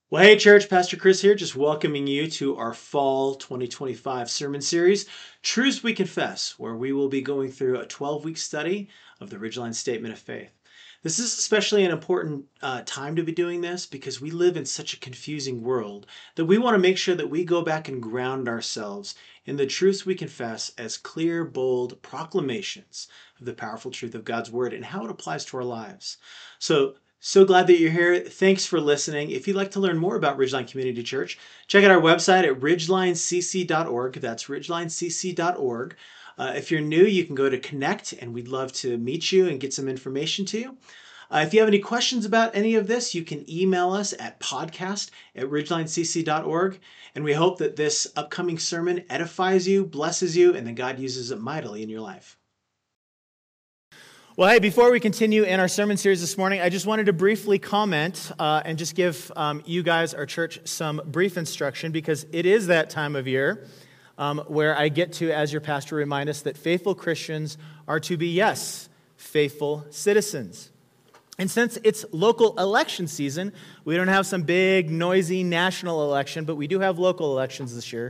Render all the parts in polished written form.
Well, hey, church, Pastor Chris here, just welcoming you to our fall 2025 sermon series, Truths We Confess, where we will be going through a 12-week study of the Ridgeline Statement of Faith. This is especially an important time to be doing this because we live in such a confusing world that we want to make sure that we go back and ground ourselves in the truths we confess as clear, bold proclamations of the powerful truth of God's Word and how it applies to our lives. So glad that you're here. Thanks for listening. If you'd like to learn more about Ridgeline Community Church, check out our website at ridgelinecc.org. That's ridgelinecc.org. If you're new, you can go to Connect, and we'd love to meet you and get some information to you. If you have any questions about any of this, you can email us at podcast@ridgelinecc.org. And we hope that this upcoming sermon edifies you, blesses you, and that God uses it mightily in your life. Well, hey, before we continue in our sermon series this morning, I just wanted to briefly comment and just give you guys, our church, some brief instruction because it is that time of year where I get to, as your pastor, remind us that faithful Christians are to be, yes, faithful citizens. And since it's local election season, we don't have some big, noisy national election, but we do have local elections this year.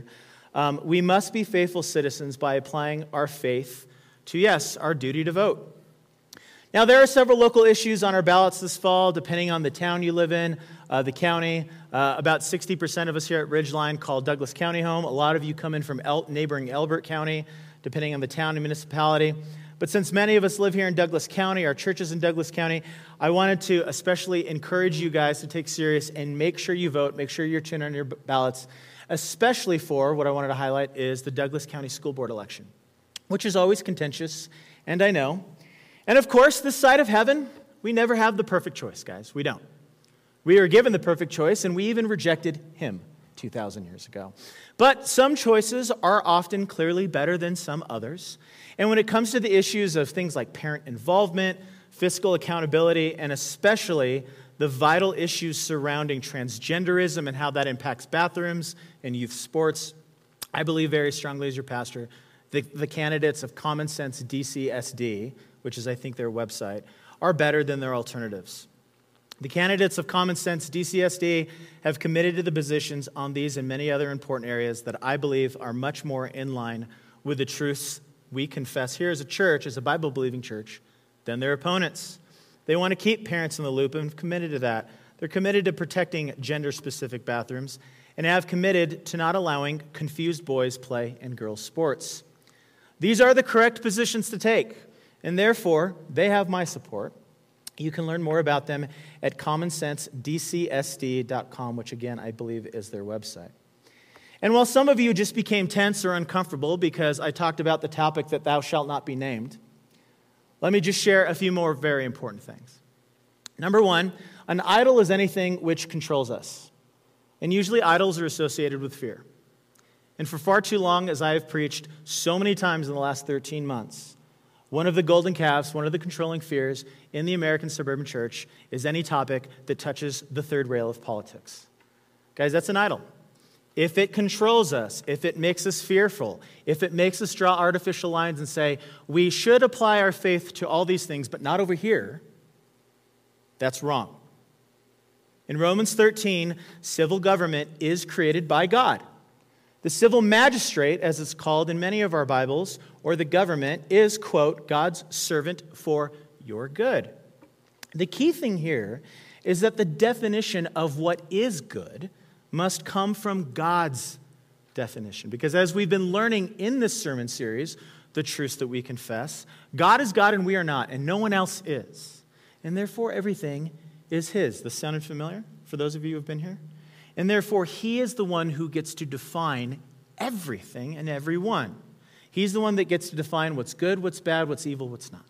We must be faithful citizens by applying our faith to, yes, our duty to vote. Now, there are several local issues on our ballots this fall, depending on the town you live in, the county. About 60% of us here at Ridgeline call Douglas County home. A lot of you come in from neighboring Elbert County, depending on the town and municipality. But since many of us live here in Douglas County, our church is in Douglas County, I wanted to especially encourage you guys to take serious and make sure you vote, make sure you're tuned on your ballots, especially for what I wanted to highlight is the Douglas County School Board election, which is always contentious, and I know. And of course, this side of heaven, we never have the perfect choice, guys. We don't. We are given the perfect choice, and we even rejected him 2,000 years ago. But some choices are often clearly better than some others. And when it comes to the issues of things like parent involvement, fiscal accountability, and especially the vital issues surrounding transgenderism and how that impacts bathrooms and youth sports, I believe very strongly as your pastor, the candidates of Common Sense DCSD, which is, I think, their website, are better than their alternatives. The candidates of Common Sense DCSD have committed to the positions on these and many other important areas that I believe are much more in line with the truths we confess here as a church, as a Bible-believing church, than their opponents. They want to keep parents in the loop and have committed to that. They're committed to protecting gender-specific bathrooms and have committed to not allowing confused boys play in girls' sports. These are the correct positions to take, and therefore, they have my support. You can learn more about them at commonsensedcsd.com, which again, I believe is their website. And while some of you just became tense or uncomfortable because I talked about the topic that thou shalt not be named, let me just share a few more very important things. Number one, an idol is anything which controls us. And usually idols are associated with fear. And for far too long, as I have preached so many times in the last 13 months, one of the golden calves, one of the controlling fears in the American suburban church is any topic that touches the third rail of politics. Guys, that's an idol. If it controls us, if it makes us fearful, if it makes us draw artificial lines and say, we should apply our faith to all these things, but not over here, that's wrong. In Romans 13, civil government is created by God. The civil magistrate, as it's called in many of our Bibles, or the government, is, quote, God's servant for your good. The key thing here is that the definition of what is good must come from God's definition. Because as we've been learning in this sermon series, the truths that we confess, God is God and we are not, and no one else is. And therefore, everything is His. This sounded familiar for those of you who have been here? And therefore, He is the one who gets to define everything and everyone. He's the one that gets to define what's good, what's bad, what's evil, what's not.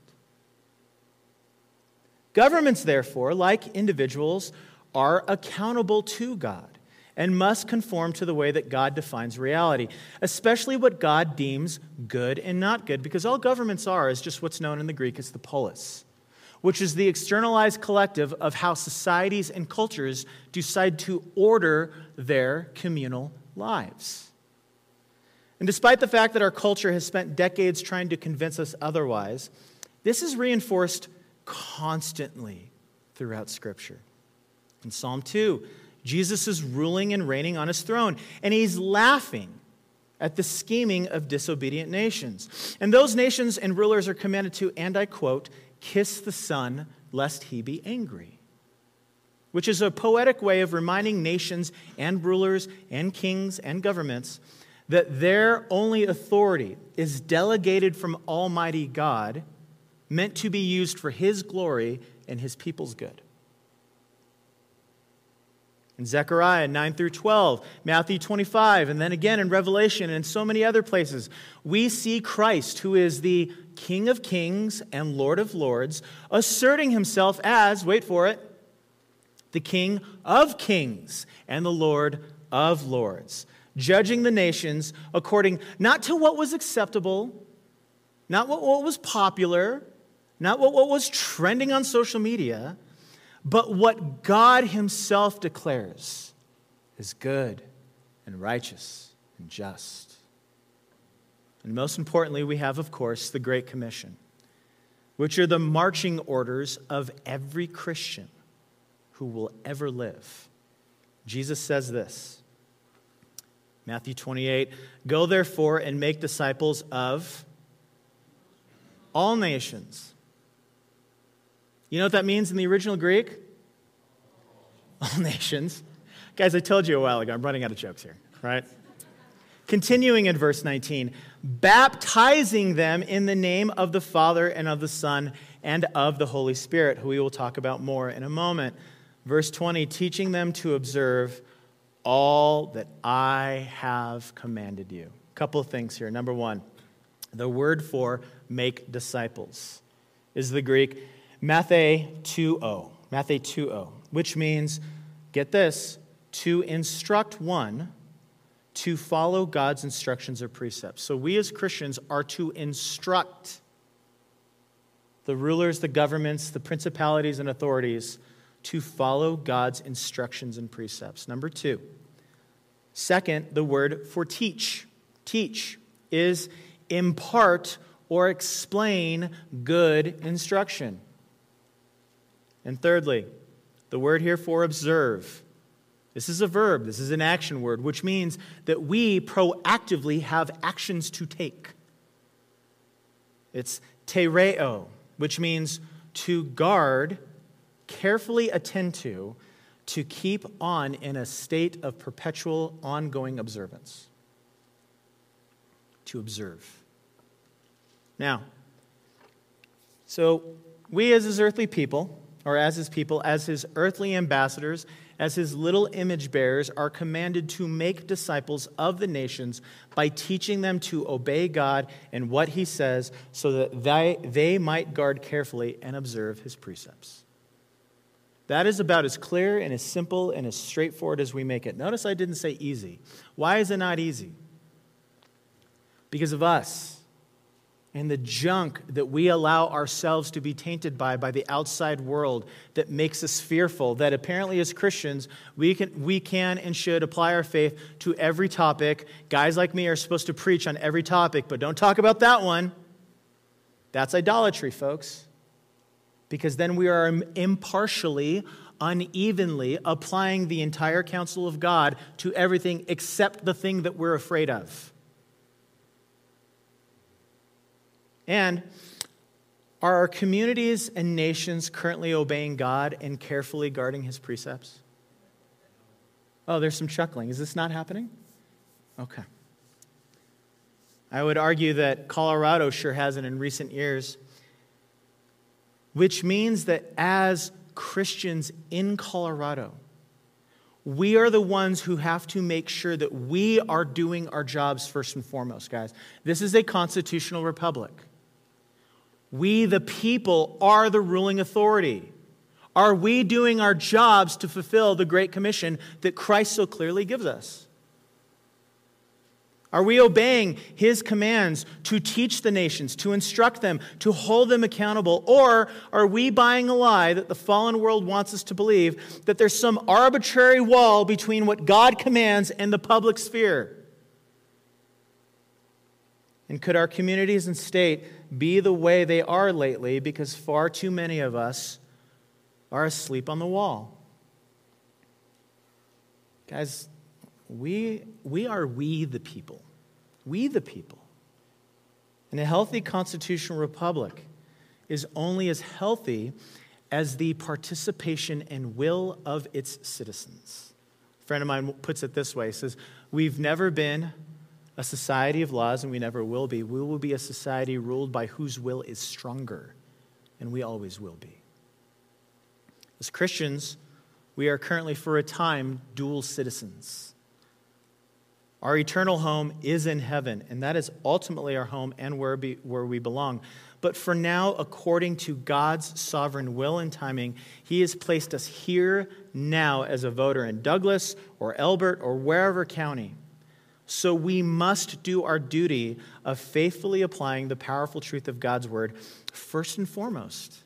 Governments, therefore, like individuals, are accountable to God and must conform to the way that God defines reality, especially what God deems good and not good, because all governments are is just what's known in the Greek as the polis, which is the externalized collective of how societies and cultures decide to order their communal lives. And despite the fact that our culture has spent decades trying to convince us otherwise, this is reinforced constantly throughout Scripture. In Psalm 2, Jesus is ruling and reigning on his throne, and he's laughing at the scheming of disobedient nations. And those nations and rulers are commanded to, and I quote, kiss the Son, lest he be angry, which is a poetic way of reminding nations and rulers and kings and governments that their only authority is delegated from Almighty God, meant to be used for his glory and his people's good. In Zechariah 9 through 12, Matthew 25, and then again in Revelation and so many other places, we see Christ, who is the King of kings and Lord of lords, asserting himself as, wait for it, the King of kings and the Lord of lords, judging the nations according not to what was acceptable, not what was popular, not what was trending on social media, but what God himself declares is good and righteous and just. And most importantly, we have, of course, the Great Commission, which are the marching orders of every Christian who will ever live. Jesus says this, Matthew 28, "Go therefore and make disciples of all nations." You know what that means in the original Greek? All nations. Guys, I told you a while ago, I'm running out of jokes here, right? Continuing in verse 19, baptizing them in the name of the Father and of the Son and of the Holy Spirit, who we will talk about more in a moment. Verse 20, teaching them to observe all that I have commanded you. A couple of things here. Number one, the word for make disciples is the Greek matheuo, which means, get this, to instruct one to follow God's instructions or precepts. So we as Christians are to instruct the rulers, the governments, the principalities and authorities to follow God's instructions and precepts. Number two, second, the word for teach. Teach is impart or explain good instruction. And thirdly, the word here for observe. This is a verb. This is an action word, which means that we proactively have actions to take. It's tereo, which means to guard, carefully attend to keep on in a state of perpetual, ongoing observance. To observe. Now, so we as his earthly people, or as his people, as his earthly ambassadors, as his little image bearers, are commanded to make disciples of the nations by teaching them to obey God and what he says so that they might guard carefully and observe his precepts. That is about as clear and as simple and as straightforward as we make it. Notice I didn't say easy. Why is it not easy? Because of us. And the junk that we allow ourselves to be tainted by the outside world that makes us fearful, that apparently as Christians, we can and should apply our faith to every topic. Guys like me are supposed to preach on every topic, but don't talk about that one. That's idolatry, folks. Because then we are impartially, unevenly applying the entire counsel of God to everything except the thing that we're afraid of. And are our communities and nations currently obeying God and carefully guarding his precepts? Oh, there's some chuckling. Is this not happening? Okay. I would argue that Colorado sure hasn't in recent years, which means that as Christians in Colorado, we are the ones who have to make sure that we are doing our jobs first and foremost, guys. This is a constitutional republic. We, the people, are the ruling authority. Are we doing our jobs to fulfill the Great Commission that Christ so clearly gives us? Are we obeying his commands to teach the nations, to instruct them, to hold them accountable? Or are we buying a lie that the fallen world wants us to believe, that there's some arbitrary wall between what God commands and the public sphere? And could our communities and state be the way they are lately because far too many of us are asleep on the wall? Guys, we the people. We the people. And a healthy constitutional republic is only as healthy as the participation and will of its citizens. A friend of mine puts it this way. He says, we've never been a society of laws, and we never will be. We will be a society ruled by whose will is stronger, and we always will be. As Christians, we are currently, for a time, dual citizens. Our eternal home is in heaven, and that is ultimately our home and where we belong. But for now, according to God's sovereign will and timing, He has placed us here now as a voter in Douglas or Elbert or wherever county. So we must do our duty of faithfully applying the powerful truth of God's word first and foremost,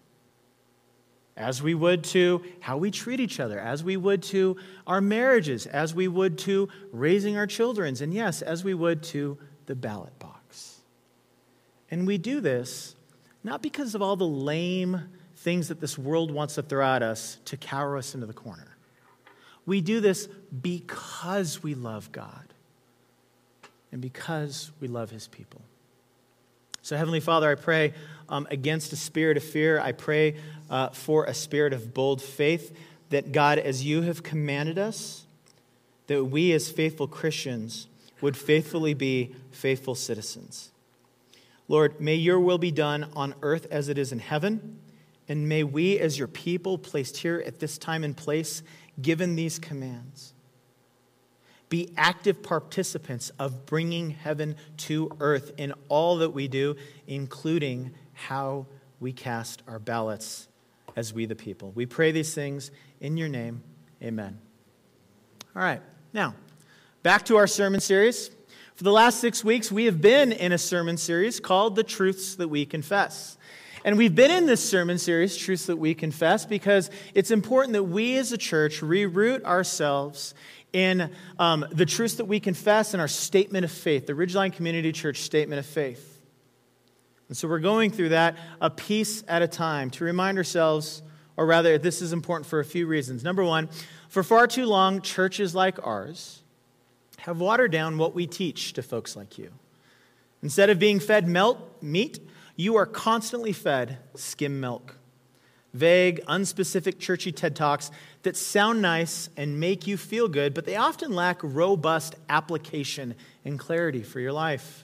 as we would to how we treat each other, as we would to our marriages, as we would to raising our children, and yes, as we would to the ballot box. And we do this not because of all the lame things that this world wants to throw at us to cower us into the corner. We do this because we love God and because we love His people. So, Heavenly Father, I pray against a spirit of fear. I pray for a spirit of bold faith that, God, as you have commanded us, that we as faithful Christians would faithfully be faithful citizens. Lord, may your will be done on earth as it is in heaven, and may we as your people placed here at this time and place, given these commands, be active participants of bringing heaven to earth in all that we do, including how we cast our ballots as we the people. We pray these things in your name. Amen. All right, now, back to our sermon series. For the last 6 weeks, we have been in a sermon series called The Truths That We Confess. And we've been in this sermon series, Truths That We Confess, because it's important that we as a church reroot ourselves in the truths that we confess in our statement of faith, the Ridgeline Community Church Statement of Faith. And so we're going through that a piece at a time to remind ourselves, or rather, this is important for a few reasons. Number one, for far too long, churches like ours have watered down what we teach to folks like you. Instead of being fed meat, you are constantly fed skim milk. Vague, unspecific churchy TED Talks that sound nice and make you feel good, but they often lack robust application and clarity for your life.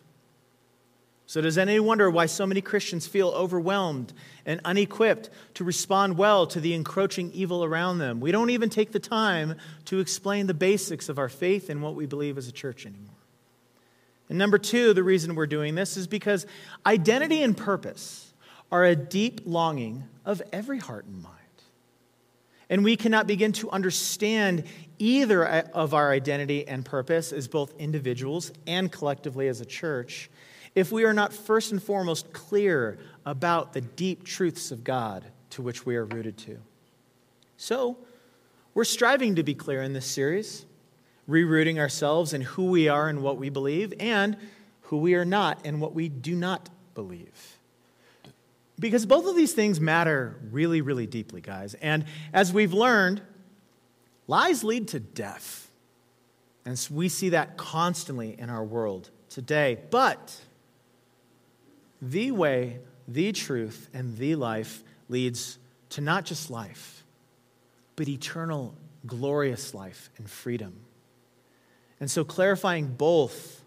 So does anyone wonder why so many Christians feel overwhelmed and unequipped to respond well to the encroaching evil around them? We don't even take the time to explain the basics of our faith and what we believe as a church anymore. And number two, the reason we're doing this is because identity and purpose are a deep longing of every heart and mind. And we cannot begin to understand either of our identity and purpose as both individuals and collectively as a church if we are not first and foremost clear about the deep truths of God to which we are rooted to. So, we're striving to be clear in this series, rerouting ourselves in who we are and what we believe, and who we are not and what we do not believe. Because both of these things matter really, really deeply, guys. And as we've learned, lies lead to death. And so we see that constantly in our world today. But the way, the truth, and the life leads to not just life, but eternal, glorious life and freedom. And so clarifying both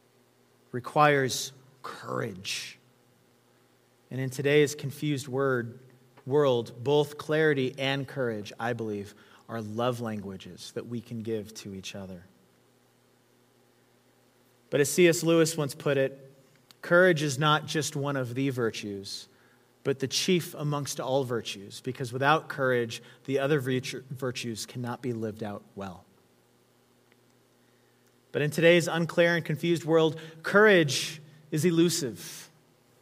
requires courage. And in today's confused world, both clarity and courage, I believe, are love languages that we can give to each other. But as C.S. Lewis once put it, courage is not just one of the virtues, but the chief amongst all virtues, because without courage, the other virtues cannot be lived out well. But in today's unclear and confused world, courage is elusive.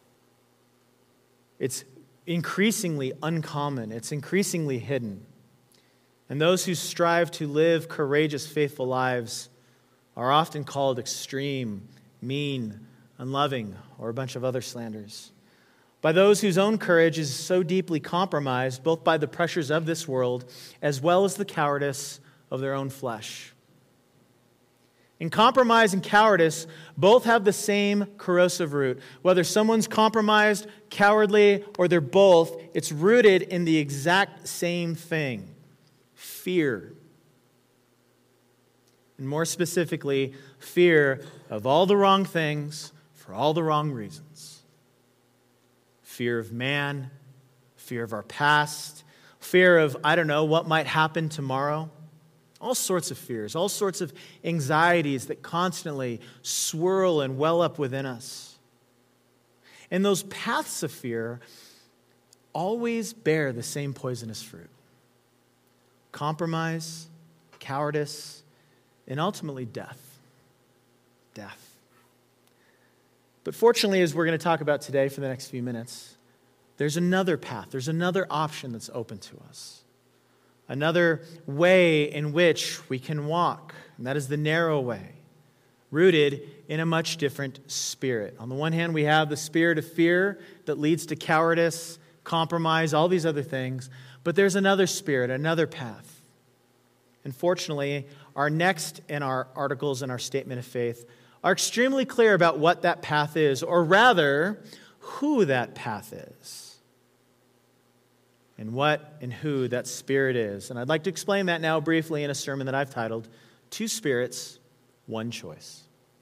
It's increasingly uncommon. It's increasingly hidden. And those who strive to live courageous, faithful lives are often called extreme, mean, unloving, or a bunch of other slanders. By those whose own courage is so deeply compromised, both by the pressures of this world as well as the cowardice of their own flesh. And compromise and cowardice both have the same corrosive root. Whether someone's compromised, cowardly, or they're both, it's rooted in the exact same thing: fear. And more specifically, fear of all the wrong things for all the wrong reasons. Fear of man, fear of our past, fear of, what might happen tomorrow. All sorts of fears, all sorts of anxieties that constantly swirl and well up within us. And those paths of fear always bear the same poisonous fruit: compromise, cowardice, and ultimately death. Death. But fortunately, as we're going to talk about today for the next few minutes, there's another path, there's another option that's open to us. Another way in which we can walk, and that is the narrow way, rooted in a much different spirit. On the one hand, we have the spirit of fear that leads to cowardice, compromise, all these other things, but there's another spirit, another path. And fortunately, our next in our articles in our statement of faith are extremely clear about what that path is, or rather, who that path is. And what and who that spirit is. And I'd like to explain that now briefly in a sermon that I've titled, Two Spirits, One Choice.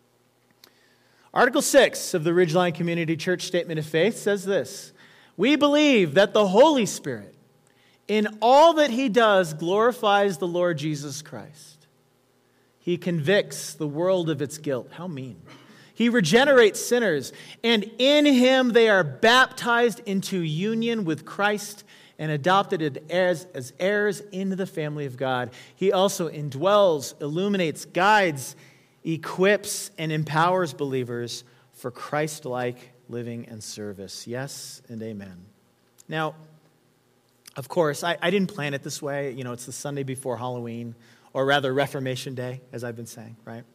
Article 6 of the Ridgeline Community Church Statement of Faith says this: we believe that the Holy Spirit, in all that he does, glorifies the Lord Jesus Christ. He convicts the world of its guilt. How mean. He regenerates sinners, and in him they are baptized into union with Christ and adopted as heirs into the family of God. He also indwells, illuminates, guides, equips, and empowers believers for Christ-like living and service. Yes and amen. Now, of course, I didn't plan it this way. It's the Sunday before Halloween, or rather Reformation Day, as I've been saying, right?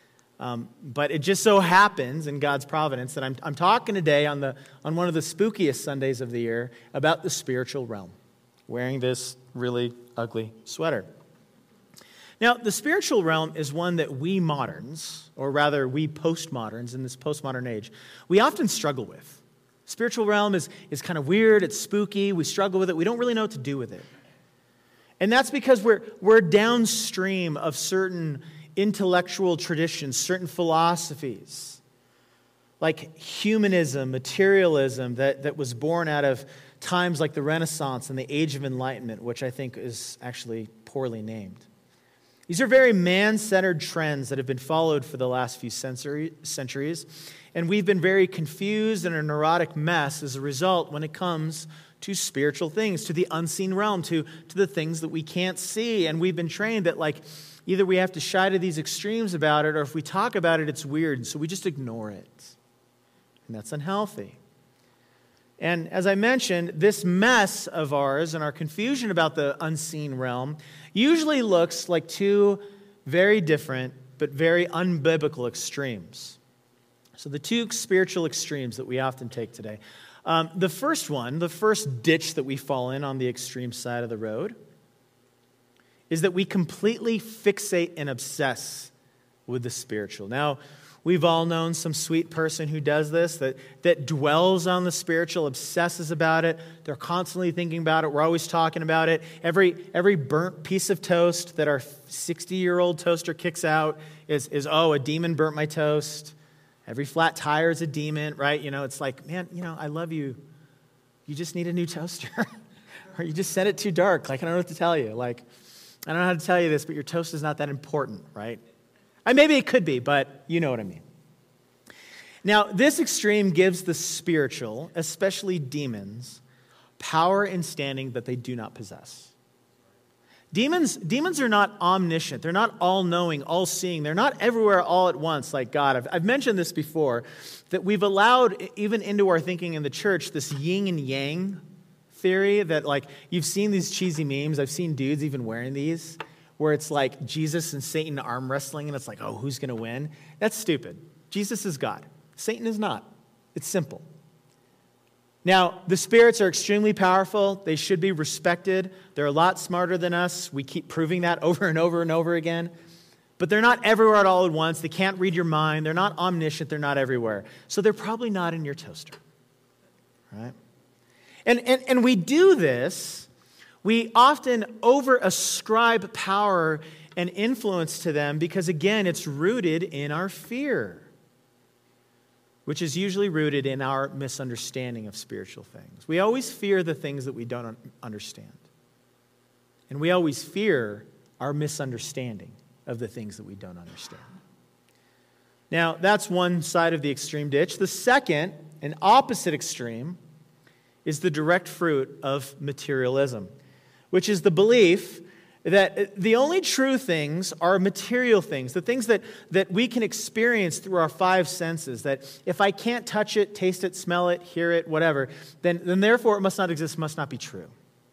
But it just so happens in God's providence that I'm talking today on one of the spookiest Sundays of the year about the spiritual realm, wearing this really ugly sweater. Now, the spiritual realm is one that we moderns, or rather we postmoderns in this postmodern age, we often struggle with. Spiritual realm is kind of weird, it's spooky, we struggle with it, we don't really know what to do with it. And that's because we're downstream of certain intellectual traditions, certain philosophies, like humanism, materialism, that was born out of times like the Renaissance and the Age of Enlightenment, which I think is actually poorly named. These are very man-centered trends that have been followed for the last few centuries, and we've been very confused and a neurotic mess as a result when it comes to spiritual things, to the unseen realm, to the things that we can't see. And we've been trained that either we have to shy to these extremes about it, or if we talk about it, it's weird, and so we just ignore it. And that's unhealthy. And as I mentioned, this mess of ours and our confusion about the unseen realm usually looks like two very different but very unbiblical extremes. So the two spiritual extremes that we often take today. The first ditch that we fall in on the extreme side of the road is that we completely fixate and obsess with the spiritual. Now, we've all known some sweet person who does this, that dwells on the spiritual, obsesses about it. They're constantly thinking about it. We're always talking about it. Every burnt piece of toast that our 60-year-old toaster kicks out is a demon burnt my toast. Every flat tire is a demon, right? It's like, man, I love you. You just need a new toaster. Or you just set it too dark. I don't know what to tell you. I don't know how to tell you this, but your toast is not that important, right? Maybe it could be, but you know what I mean. Now, this extreme gives the spiritual, especially demons, power and standing that they do not possess. Demons are not omniscient. They're not all-knowing, all-seeing. They're not everywhere all at once like God. I've mentioned this before, that we've allowed, even into our thinking in the church, this yin and yang theory that, you've seen these cheesy memes. I've seen dudes even wearing these, where it's like Jesus and Satan arm wrestling, and it's like, oh, who's going to win? That's stupid. Jesus is God. Satan is not. It's simple. Now, the spirits are extremely powerful. They should be respected. They're a lot smarter than us. We keep proving that over and over and over again. but they're not everywhere at all at once. They can't read your mind. They're not omniscient. They're not everywhere. So they're probably not in your toaster, right? And we do this. We often over-ascribe power and influence to them because, again, it's rooted in our fear, which is usually rooted in our misunderstanding of spiritual things. We always fear the things that we don't understand. And we always fear our misunderstanding of the things that we don't understand. Now, that's one side of the extreme ditch. The second, an opposite extreme, is the direct fruit of materialism, which is the belief that the only true things are material things, the things that we can experience through our five senses, that if I can't touch it, taste it, smell it, hear it, whatever, then therefore it must not exist, must not be true.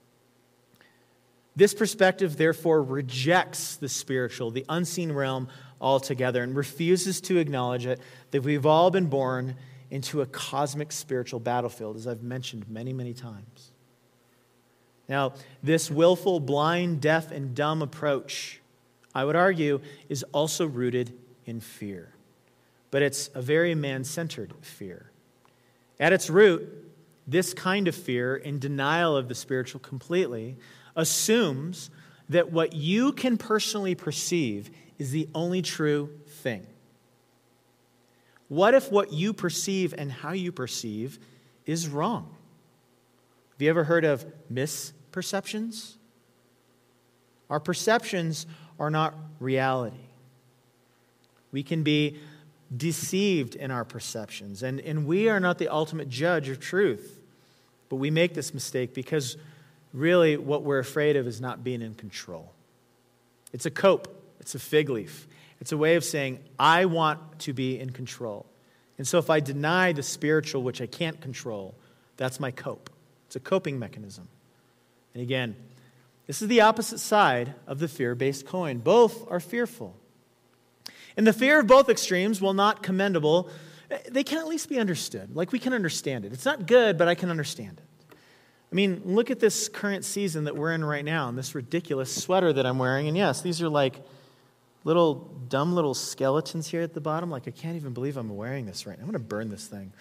This perspective, therefore, rejects the spiritual, the unseen realm altogether, and refuses to acknowledge it, that we've all been born into a cosmic spiritual battlefield, as I've mentioned many, many times. Now, this willful, blind, deaf, and dumb approach, I would argue, is also rooted in fear. But it's a very man-centered fear. At its root, this kind of fear, in denial of the spiritual completely, assumes that what you can personally perceive is the only true thing. What if what you perceive and how you perceive is wrong? Have you ever heard of misperceptions? Our perceptions are not reality. We can be deceived in our perceptions, and we are not the ultimate judge of truth. But we make this mistake because really what we're afraid of is not being in control. It's a cope. It's a fig leaf. It's a way of saying, I want to be in control. And so if I deny the spiritual, which I can't control, that's my cope. It's a coping mechanism. And again, this is the opposite side of the fear-based coin. Both are fearful. And the fear of both extremes, while not commendable, they can at least be understood. Like, we can understand it. It's not good, but I can understand it. I mean, look at this current season that we're in right now and this ridiculous sweater that I'm wearing. And yes, these are like dumb little skeletons here at the bottom. Like, I can't even believe I'm wearing this right now. I'm going to burn this thing.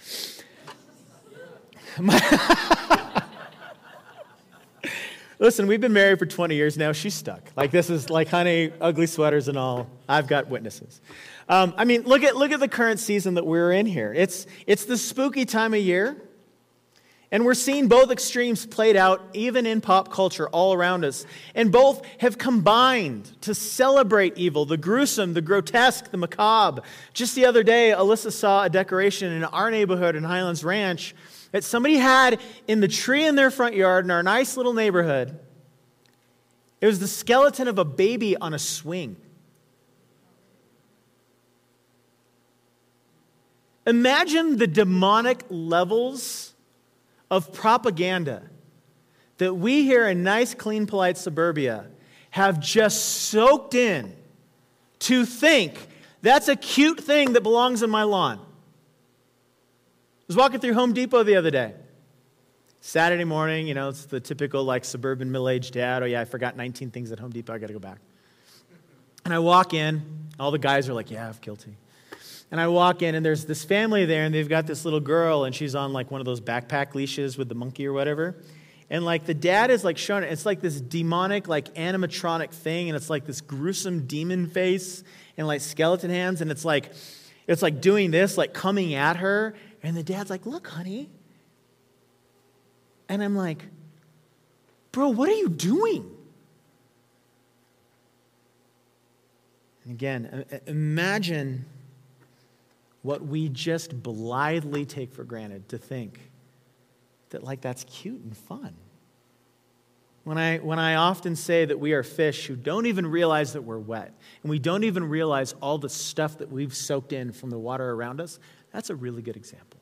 Listen, we've been married for 20 years now. She's stuck. Like, this is like, honey, ugly sweaters and all. I've got witnesses. I mean, look at the current season that we're in here. It's the spooky time of year. And we're seeing both extremes played out even in pop culture all around us. And both have combined to celebrate evil, the gruesome, the grotesque, the macabre. Just the other day, Alyssa saw a decoration in our neighborhood in Highlands Ranch that somebody had in the tree in their front yard in our nice little neighborhood. It was the skeleton of a baby on a swing. Imagine the demonic levels of propaganda that we here in nice, clean, polite suburbia have just soaked in to think that's a cute thing that belongs in my lawn. I was walking through Home Depot the other day. Saturday morning, it's the typical like suburban middle-aged dad. Oh yeah, I forgot 19 things at Home Depot. I got to go back. And I walk in. All the guys are like, yeah, I'm guilty. And I walk in, and there's this family there, and they've got this little girl, and she's on like one of those backpack leashes with the monkey or whatever. And like the dad is like showing it. It's like this demonic, like animatronic thing, and it's like this gruesome demon face and like skeleton hands, and it's like doing this, like coming at her. And the dad's like, look, honey. And I'm like, bro, what are you doing? And again, imagine what we just blithely take for granted to think that like that's cute and fun. When I often say that we are fish who don't even realize that we're wet, and we don't even realize all the stuff that we've soaked in from the water around us, that's a really good example.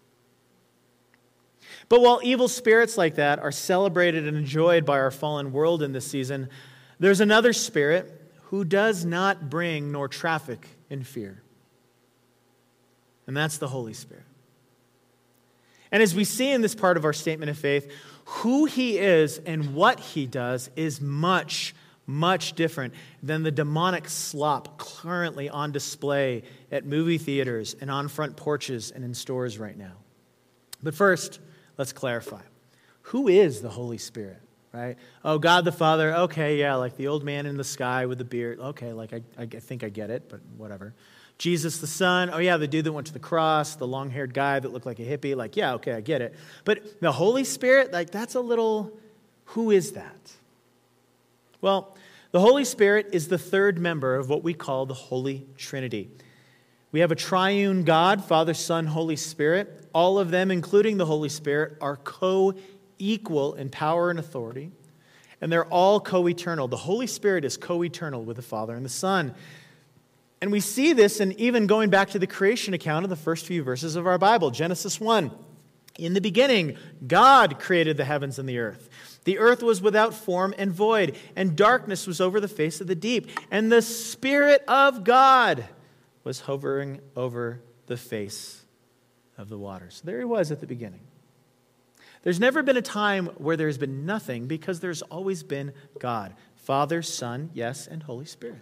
But while evil spirits like that are celebrated and enjoyed by our fallen world in this season, there's another spirit who does not bring nor traffic in fear. And that's the Holy Spirit. And as we see in this part of our statement of faith, who he is and what he does is much, much different than the demonic slop currently on display at movie theaters and on front porches and in stores right now. But first, let's clarify. Who is the Holy Spirit, right? Oh, God the Father, okay, yeah, like the old man in the sky with the beard. Okay, like I think I get it, but whatever. Jesus the Son, oh yeah, the dude that went to the cross, the long-haired guy that looked like a hippie, like, yeah, okay, I get it. But the Holy Spirit, like, that's a little, who is that? Well, the Holy Spirit is the third member of what we call the Holy Trinity. We have a triune God, Father, Son, Holy Spirit. All of them, including the Holy Spirit, are co-equal in power and authority, and they're all co-eternal. The Holy Spirit is co-eternal with the Father and the Son. And we see this, and even going back to the creation account of the first few verses of our Bible, Genesis 1. In the beginning, God created the heavens and the earth. The earth was without form and void, and darkness was over the face of the deep. And the Spirit of God was hovering over the face of the waters. There he was at the beginning. There's never been a time where there's been nothing, because there's always been God. Father, Son, yes, and Holy Spirit.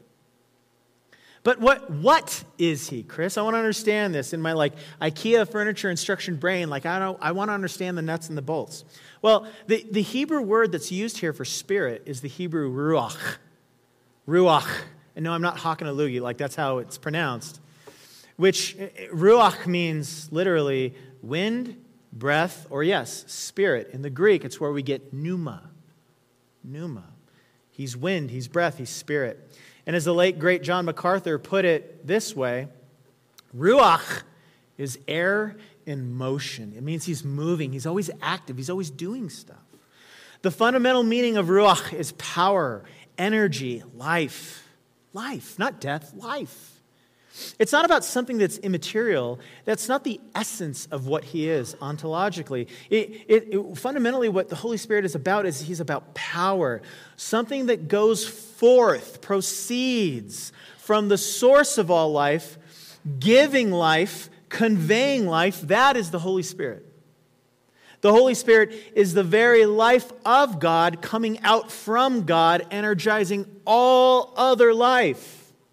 But what is he, Chris? I want to understand this in my IKEA furniture instruction brain. I want to understand the nuts and the bolts. Well, the Hebrew word that's used here for spirit is the Hebrew ruach. Ruach. And no, I'm not hawking a loogie, that's how it's pronounced. Which ruach means literally wind, breath, or yes, spirit. In the Greek, it's where we get pneuma. Pneuma. He's wind, he's breath, he's spirit. And as the late, great John MacArthur put it this way, ruach is air in motion. It means he's moving. He's always active. He's always doing stuff. The fundamental meaning of ruach is power, energy, life. Life, not death, life. It's not about something that's immaterial. That's not the essence of what he is ontologically. Fundamentally, what the Holy Spirit is about is he's about power. Something that goes forth, proceeds from the source of all life, giving life, conveying life. That is the Holy Spirit. The Holy Spirit is the very life of God coming out from God, energizing all other life.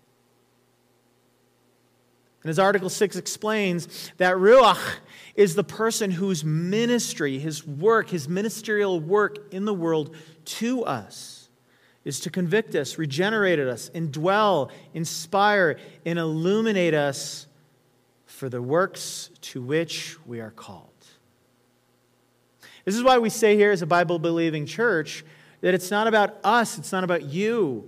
And as Article 6 explains, that Ruach is the person whose ministry, his work, his ministerial work in the world to us is to convict us, regenerate us, indwell, inspire, and illuminate us for the works to which we are called. This is why we say here as a Bible-believing church that it's not about us, it's not about you.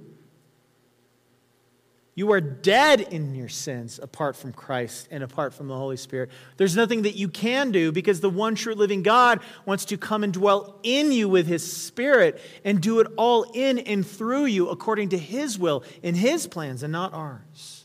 You are dead in your sins apart from Christ and apart from the Holy Spirit. There's nothing that you can do because the one true living God wants to come and dwell in you with his Spirit and do it all in and through you according to his will and his plans and not ours.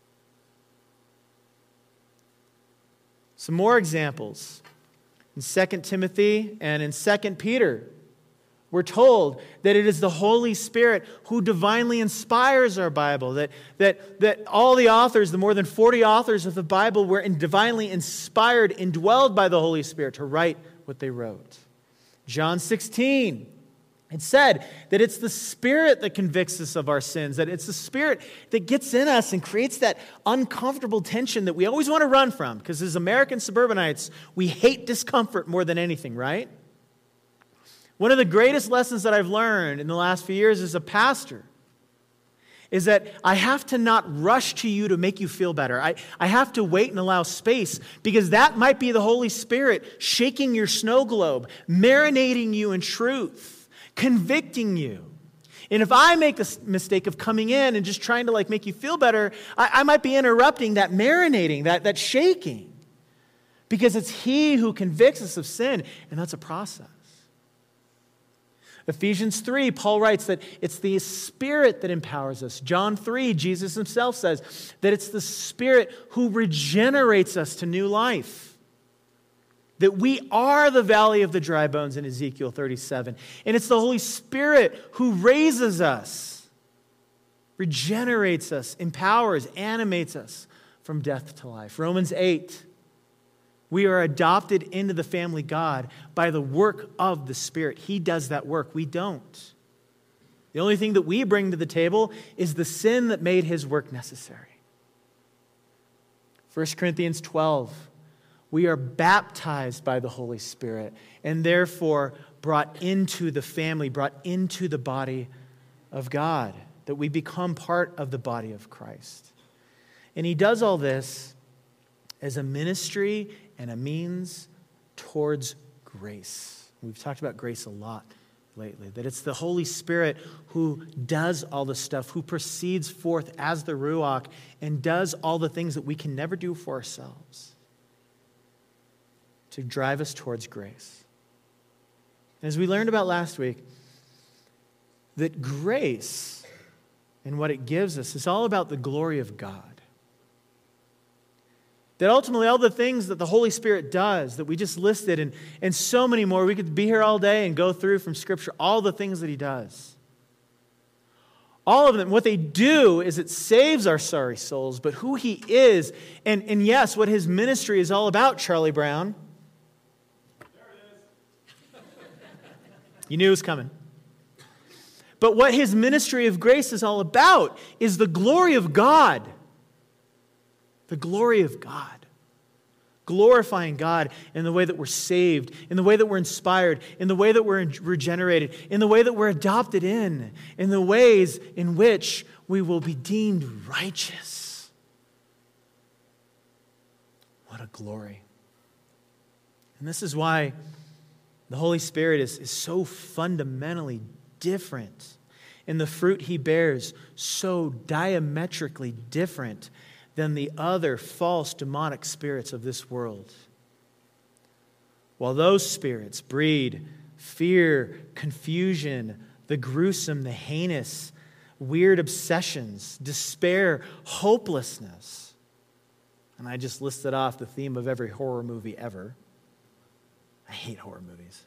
Some more examples. In 2 Timothy and in 2 Peter, we're told that it is the Holy Spirit who divinely inspires our Bible, that all the authors, the more than 40 authors of the Bible, were divinely inspired, indwelled by the Holy Spirit to write what they wrote. John 16, it said that it's the Spirit that convicts us of our sins, that it's the Spirit that gets in us and creates that uncomfortable tension that we always want to run from, because as American suburbanites, we hate discomfort more than anything, right? One of the greatest lessons that I've learned in the last few years as a pastor is that I have to not rush to you to make you feel better. I have to wait and allow space, because that might be the Holy Spirit shaking your snow globe, marinating you in truth, convicting you. And if I make the mistake of coming in and just trying to make you feel better, I might be interrupting that marinating, that shaking, because it's He who convicts us of sin, and that's a process. Ephesians 3, Paul writes that it's the Spirit that empowers us. John 3, Jesus himself says that it's the Spirit who regenerates us to new life. That we are the valley of the dry bones in Ezekiel 37. And it's the Holy Spirit who raises us, regenerates us, empowers, animates us from death to life. Romans 8. We are adopted into the family God by the work of the Spirit. He does that work. We don't. The only thing that we bring to the table is the sin that made his work necessary. 1 Corinthians 12, we are baptized by the Holy Spirit and therefore brought into the family, brought into the body of God, that we become part of the body of Christ. And he does all this as a ministry and a means towards grace. We've talked about grace a lot lately, that it's the Holy Spirit who does all the stuff, who proceeds forth as the Ruach and does all the things that we can never do for ourselves to drive us towards grace. As we learned about last week, that grace and what it gives us is all about the glory of God. That ultimately all the things that the Holy Spirit does that we just listed and so many more, we could be here all day and go through from Scripture all the things that he does. All of them, what they do is it saves our sorry souls, but who he is, and yes, what his ministry is all about, Charlie Brown. There it is. You knew it was coming. But what his ministry of grace is all about is the glory of God. The glory of God. Glorifying God in the way that we're saved, in the way that we're inspired, in the way that we're regenerated, in the way that we're adopted in the ways in which we will be deemed righteous. What a glory. And this is why the Holy Spirit is so fundamentally different, and the fruit he bears so diametrically different than the other false demonic spirits of this world. While those spirits breed fear, confusion, the gruesome, the heinous, weird obsessions, despair, hopelessness. And I just listed off the theme of every horror movie ever. I hate horror movies.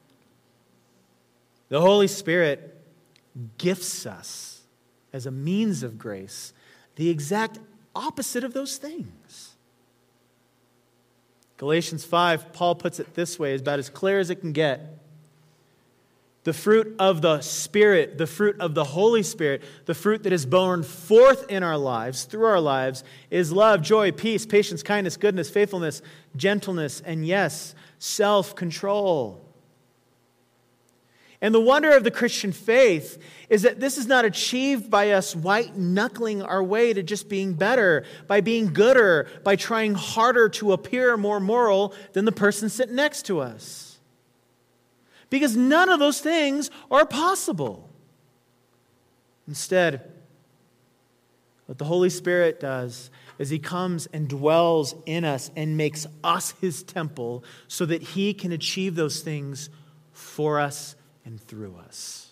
The Holy Spirit gifts us as a means of grace the exact opposite of those things. Galatians 5, Paul puts it this way, is about as clear as it can get. The fruit of the Spirit, the fruit of the Holy Spirit, the fruit that is born forth in our lives, through our lives, is love, joy, peace, patience, kindness, goodness, faithfulness, gentleness, and yes, self-control. And the wonder of the Christian faith is that this is not achieved by us white-knuckling our way to just being better, by being gooder, by trying harder to appear more moral than the person sitting next to us. Because none of those things are possible. Instead, what the Holy Spirit does is he comes and dwells in us and makes us his temple so that he can achieve those things for us and through us.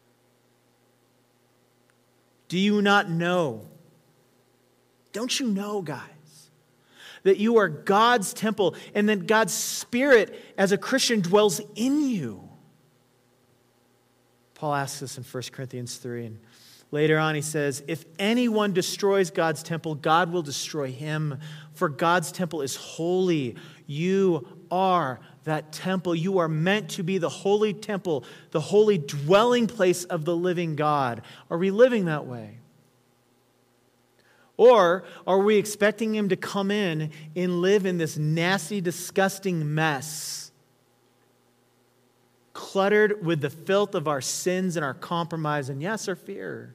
Do you not know? Don't you know, guys, that you are God's temple and that God's Spirit as a Christian dwells in you? Paul asks us in 1 Corinthians 3, and later on he says, if anyone destroys God's temple, God will destroy him, for God's temple is holy. You are that temple. You are meant to be the holy temple, the holy dwelling place of the living God. Are we living that way? Or are we expecting him to come in and live in this nasty, disgusting mess, cluttered with the filth of our sins and our compromise and, yes, our fear?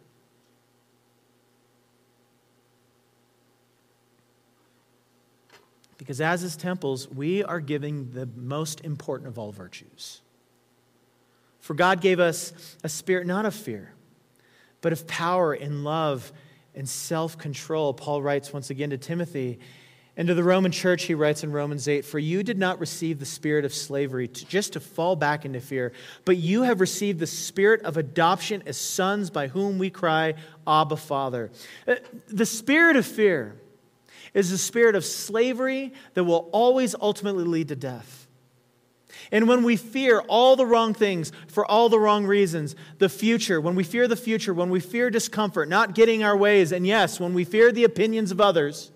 Because as his temples, we are giving the most important of all virtues. For God gave us a spirit not of fear, but of power and love and self-control. Paul writes once again to Timothy, and to the Roman church he writes in Romans 8, for you did not receive the spirit of slavery just to fall back into fear, but you have received the spirit of adoption as sons by whom we cry, Abba, Father. The spirit of fear is the spirit of slavery that will always ultimately lead to death. And when we fear all the wrong things for all the wrong reasons, the future, when we fear the future, when we fear discomfort, not getting our ways, and yes, when we fear the opinions of others,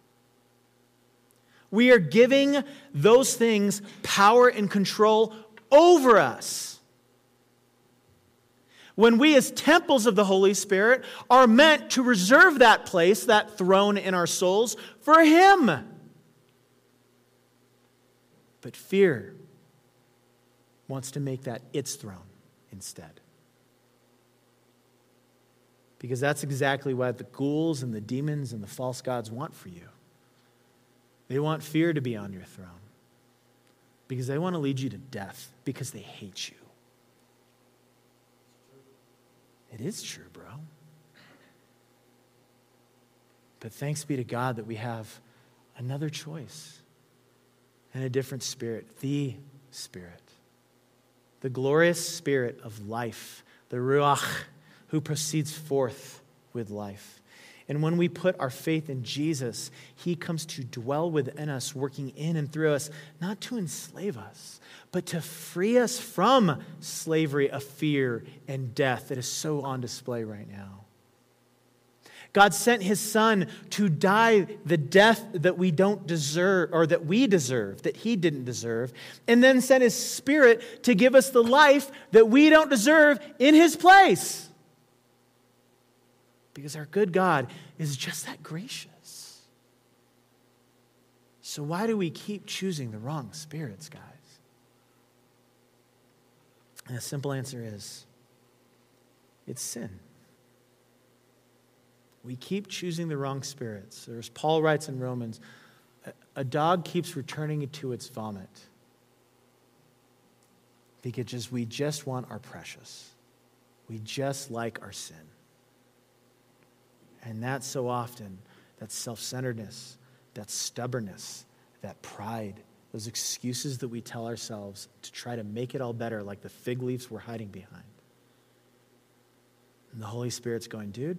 we are giving those things power and control over us. When we as temples of the Holy Spirit are meant to reserve that place, that throne in our souls, for Him. But fear wants to make that its throne instead. Because that's exactly what the ghouls and the demons and the false gods want for you. They want fear to be on your throne. Because they want to lead you to death. Because they hate you. It is true, bro. But thanks be to God that we have another choice and a different Spirit, the Spirit, the glorious Spirit of life, the Ruach, who proceeds forth with life. And when we put our faith in Jesus, He comes to dwell within us, working in and through us, not to enslave us, but to free us from slavery of fear and death that is so on display right now. God sent His Son to die the death that we don't deserve, or that we deserve, that He didn't deserve, and then sent His Spirit to give us the life that we don't deserve in His place. Because our good God is just that gracious. So why do we keep choosing the wrong spirits, guys? And the simple answer is, it's sin. We keep choosing the wrong spirits. As Paul writes in Romans, a dog keeps returning to its vomit because we just want our precious. We just like our sin. And that so often, that self-centeredness, that stubbornness, that pride, those excuses that we tell ourselves to try to make it all better, like the fig leaves we're hiding behind. And the Holy Spirit's going, dude,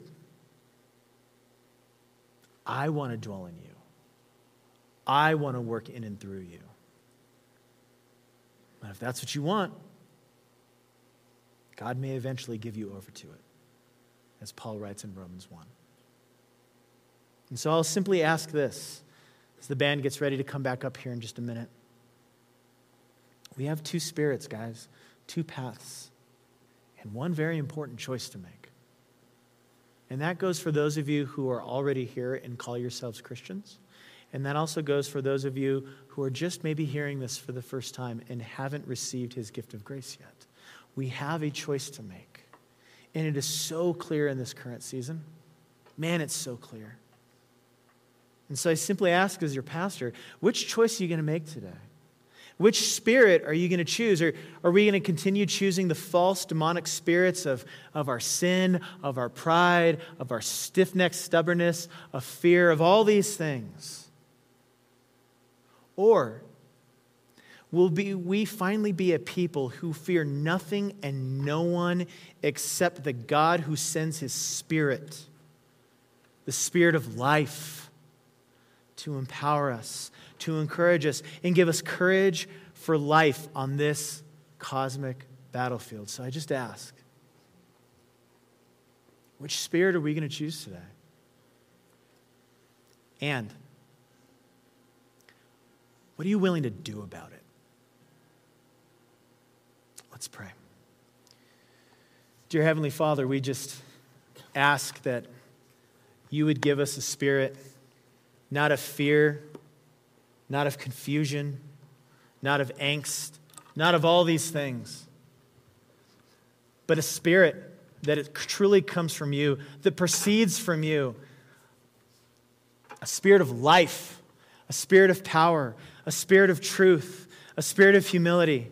I want to dwell in you. I want to work in and through you. And if that's what you want, God may eventually give you over to it, as Paul writes in Romans 1. And so I'll simply ask this, as the band gets ready to come back up here in just a minute. We have two spirits, guys, two paths, and one very important choice to make. And that goes for those of you who are already here and call yourselves Christians. And that also goes for those of you who are just maybe hearing this for the first time and haven't received His gift of grace yet. We have a choice to make. And it is so clear in this current season. Man, it's so clear. And so I simply ask as your pastor, which choice are you going to make today? Which spirit are you going to choose? Or are we going to continue choosing the false demonic spirits of our sin, of our pride, of our stiff-necked stubbornness, of fear, of all these things? Or will we finally be a people who fear nothing and no one except the God who sends His Spirit, the Spirit of life, to empower us, to encourage us, and give us courage for life on this cosmic battlefield? So I just ask, which spirit are we going to choose today? And what are you willing to do about it? Let's pray. Dear Heavenly Father, we just ask that you would give us a spirit not of fear, not of confusion, not of angst, not of all these things, but a spirit that it truly comes from you, that proceeds from you. A spirit of life, a spirit of power, a spirit of truth, a spirit of humility.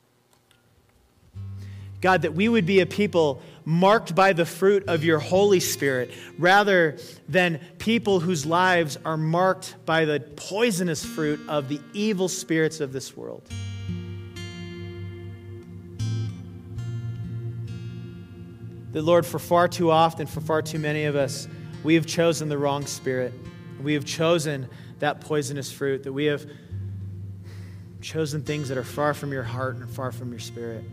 God, that we would be a people marked by the fruit of your Holy Spirit, rather than people whose lives are marked by the poisonous fruit of the evil spirits of this world. That, Lord, for far too often, for far too many of us, we have chosen the wrong spirit. We have chosen that poisonous fruit, that we have chosen things that are far from your heart and far from your spirit.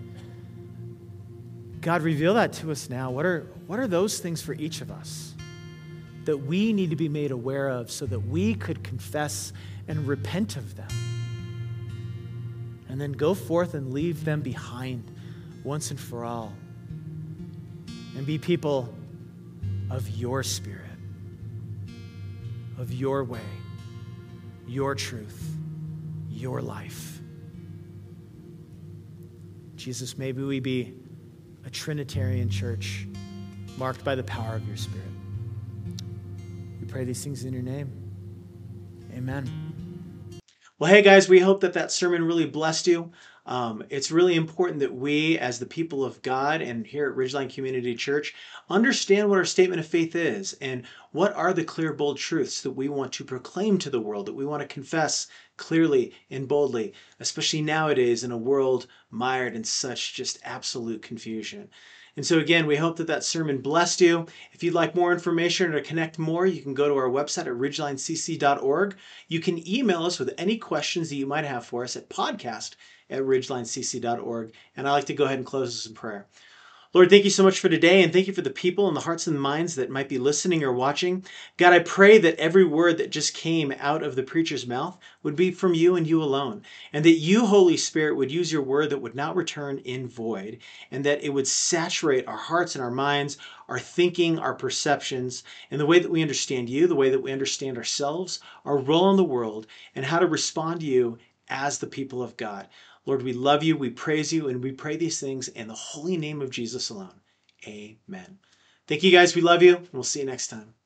God, reveal that to us now. What are those things for each of us that we need to be made aware of so that we could confess and repent of them? And then go forth and leave them behind once and for all and be people of your Spirit, of your way, your truth, your life. Jesus, maybe we be a Trinitarian church marked by the power of your Spirit. We pray these things in your name. Amen. Well, hey guys, we hope that sermon really blessed you. It's really important that we, as the people of God and here at Ridgeline Community Church, understand what our statement of faith is and what are the clear, bold truths that we want to proclaim to the world, that we want to confess clearly and boldly, especially nowadays in a world mired in such just absolute confusion. And so again, we hope that sermon blessed you. If you'd like more information or to connect more, you can go to our website at ridgelinecc.org. You can email us with any questions that you might have for us at podcast@ridgelinecc.org. And I'd like to go ahead and close this in prayer. Lord, thank you so much for today, and thank you for the people and the hearts and minds that might be listening or watching. God, I pray that every word that just came out of the preacher's mouth would be from you and you alone, and that you, Holy Spirit, would use your word that would not return in void, and that it would saturate our hearts and our minds, our thinking, our perceptions, and the way that we understand you, the way that we understand ourselves, our role in the world, and how to respond to you as the people of God. Lord, we love you, we praise you, and we pray these things in the holy name of Jesus alone. Amen. Thank you guys. We love you, and we'll see you next time.